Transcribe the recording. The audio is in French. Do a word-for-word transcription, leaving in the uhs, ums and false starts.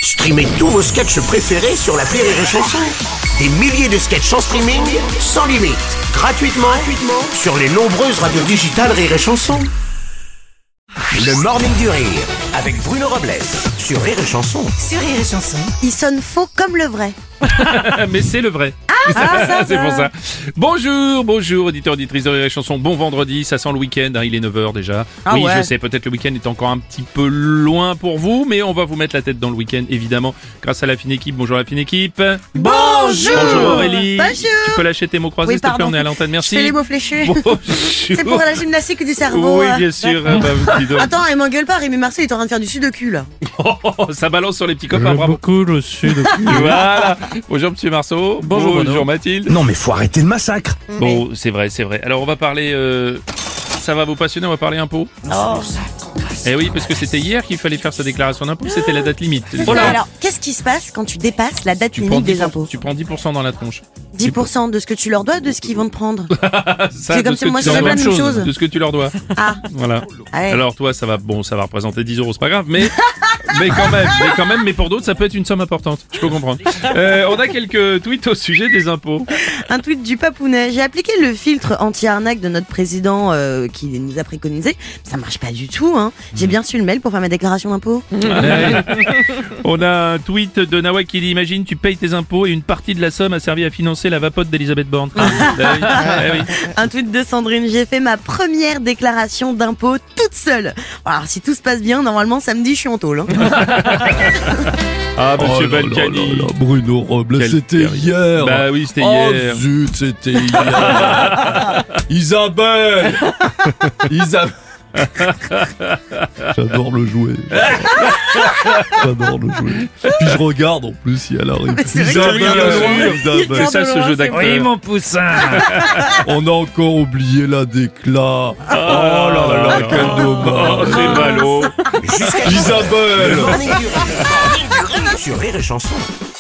Streamez tous vos sketchs préférés sur l'appli Rire et Chanson. Des milliers de sketchs en streaming, sans limite, gratuitement, gratuitement sur les nombreuses radios digitales Rire et Chanson. Le Morning du Rire, avec Bruno Robles, sur Rire et Chanson. Sur Rire et Chanson, il sonne faux comme le vrai. Mais c'est le vrai. Ah, ça c'est va. pour ça. Bonjour, bonjour, auditeurs, auditrices de Rire et Chanson. Bon vendredi, ça sent le week-end, hein, il est neuf heures déjà. Ah oui, ouais. je sais, peut-être le week-end est encore un petit peu loin pour vous, mais on va vous mettre la tête dans le week-end, évidemment, grâce à la fine équipe. Bonjour la fine équipe. Bonjour. Bonjour Aurélie. Bonjour. Tu peux lâcher tes mots croisés, Oui, s'il te plaît, pardon. on est à l'antenne, merci. Je fais les mots fléchus. Bonjour. C'est pour la gymnastique du cerveau. Oui, euh. bien sûr. Ah, bah, dis donc. Attends, et m'engueule pas, Rémi Marceau il est en train de faire du sudoku là. Oh, ça balance sur les petits copains, bravo. beaucoup le sud. Voilà. Bonjour Monsieur Marceau. Bonjour, Bonjour Bruno. Mathilde. Non mais faut arrêter le massacre. Bon, c'est vrai, c'est vrai. Alors on va parler... euh, Ça va vous passionner, on va parler impôts. Oh. Eh oui, parce que c'était hier qu'il fallait faire sa déclaration d'impôt, c'était la date limite. Mais alors, qu'est-ce qui se passe quand tu dépasses la date tu prends limite dix des pour- impôts? Tu prends dix pour cent dans la tronche. dix pour cent de ce que tu leur dois, de ce qu'ils vont te prendre. Ça, C'est de comme ce ça, que moi, tu c'est leur la dois. même chose. De ce que tu leur dois. Ah, Voilà. ouais. Alors toi, ça va, bon, ça va représenter dix euros, c'est pas grave, mais, mais quand même, mais quand même, mais pour d'autres, ça peut être une somme importante. Je peux comprendre. Euh, on a quelques tweets au sujet des impôts. Un tweet du Papounet. J'ai appliqué le filtre anti-arnaque de notre président euh, qui nous a préconisé. Ça marche pas du tout, hein. J'ai bien reçu le mail pour faire ma déclaration d'impôt. Ouais. On a un tweet de Nawak qui dit: imagine, tu payes tes impôts et une partie de la somme a servi à financer la vapote d'Elisabeth Borne. Ah, bah oui, ah oui. Un tweet de Sandrine. J'ai fait ma première déclaration d'impôt toute seule. Alors si tout se passe bien, normalement samedi je suis en tôle. Hein. Ah, monsieur Oh là là Balkany. là là, Bruno Robles, Quel c'était terrible. hier. Bah oui, c'était Oh hier. zut, c'était hier. Isabelle. Isabelle. J'adore le jouer. J'adore le jouer. Puis je regarde en plus si elle arrive. Mais c'est vrai que tu regardes Isabelle, le joueur. Isabelle. C'est ça ce jeu d'acteur. mon poussin. On a encore oublié la déclat. Oh là là là, quel Oh, dommage. c'est ballot. Jusqu'à Isabelle. Le Morning du Rire, le Morning du Rire sur Rire et Chanson.